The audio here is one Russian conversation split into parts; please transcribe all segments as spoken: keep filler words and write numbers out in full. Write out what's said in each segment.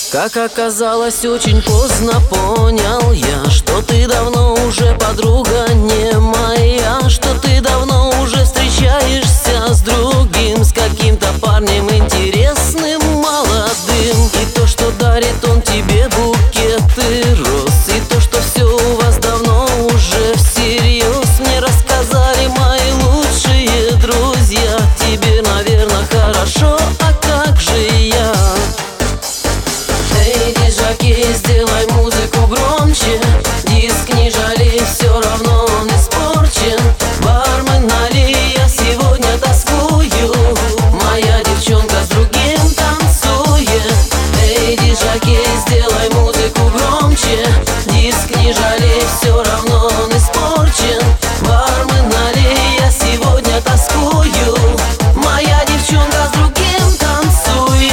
Как оказалось, очень поздно понял я, что ты давно уже подруга не моя, что ты давно уже встречаешься с другим, с каким-то парнем интересным, молодым. И то, что дарит он тебе букеты роз, и то, что все у вас давно уже всерьез, мне рассказали мои лучшие друзья. Тебе, наверное, хорошо, а как же я? Эй, диджокей, сделай музыку громче, диск не жалей, все равно он испорчен. Бармен, налей, я сегодня тоскую, моя девчонка с другим танцует. Эй, диджокей, сделай музыку громче, диск не жалей, все равно он испорчен. Бармен, налей, я сегодня тоскую, моя девчонка с другим танцует.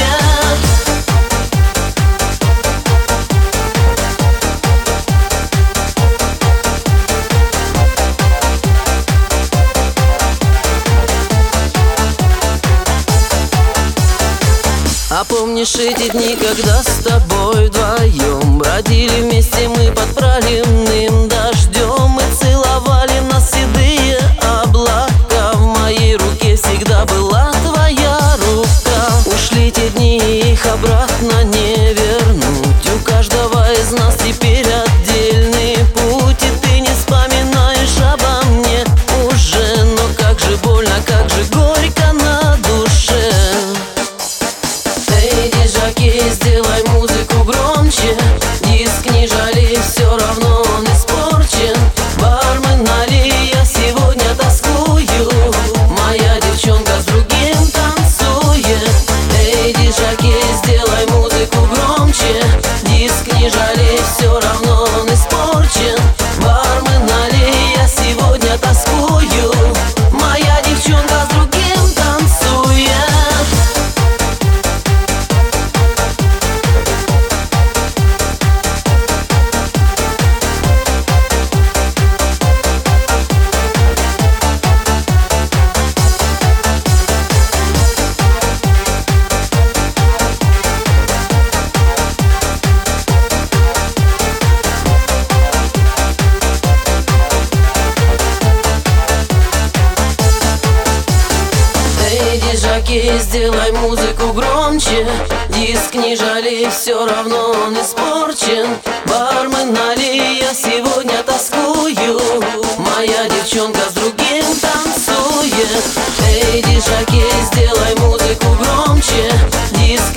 А помнишь эти дни, когда с тобой вдвоем бродили вместе мы под проливным дождем и целовали нас седые облака? В моей руке всегда была твоя рука. Ушли те дни, их обратно не вернуть. У каждого из нас теперь отдельный путь, и ты не вспоминаешь обо мне уже. Но как же больно, как же горько на душе. Эй, диджокей, сделай музыку громче, диск не жалей, все равно он испорчен. Бармен, налей, я сегодня тоскую, моя девчонка с другим танцует. Эй, диджокей, сделай музыку громче, диск не жалей, все равно он испорчен. Бармен, налей, я сегодня тоскую, моя девчонка с другим танцует. Диджокей, сделай музыку громче, диск не жалей, все равно он испорчен. Бармен, налей, я сегодня тоскую, моя девчонка с другим танцует. Эй, диджокей, сделай музыку громче, диск